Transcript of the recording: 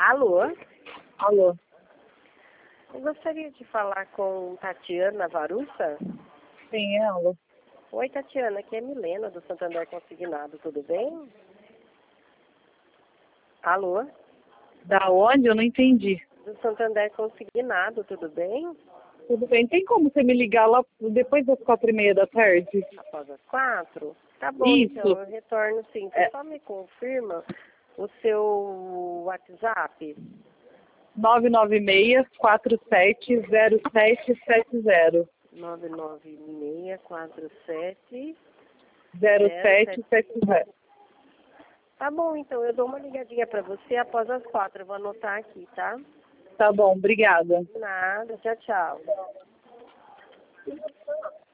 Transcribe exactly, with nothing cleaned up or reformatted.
Alô? Alô? Eu gostaria de falar com Tatiana Varussa. Sim, é ela. Oi, Tatiana, aqui é Milena, do Santander Consignado, tudo bem? Alô? Da onde? Eu não entendi. Do Santander Consignado, tudo bem? Tudo bem. Tem como você me ligar lá depois das quatro e meia da tarde? Após as quatro? Tá bom, Isso. então, eu retorno sim. Você É. só me confirma o seu WhatsApp? nove nove seis, quatro sete zero sete sete zero. nove nove seis quatro sete zero zero sete sete. sete zero. Tá bom, então eu dou uma ligadinha pra você após as quatro. Eu vou anotar aqui, tá? Tá bom, obrigada. Nada, tchau, tchau.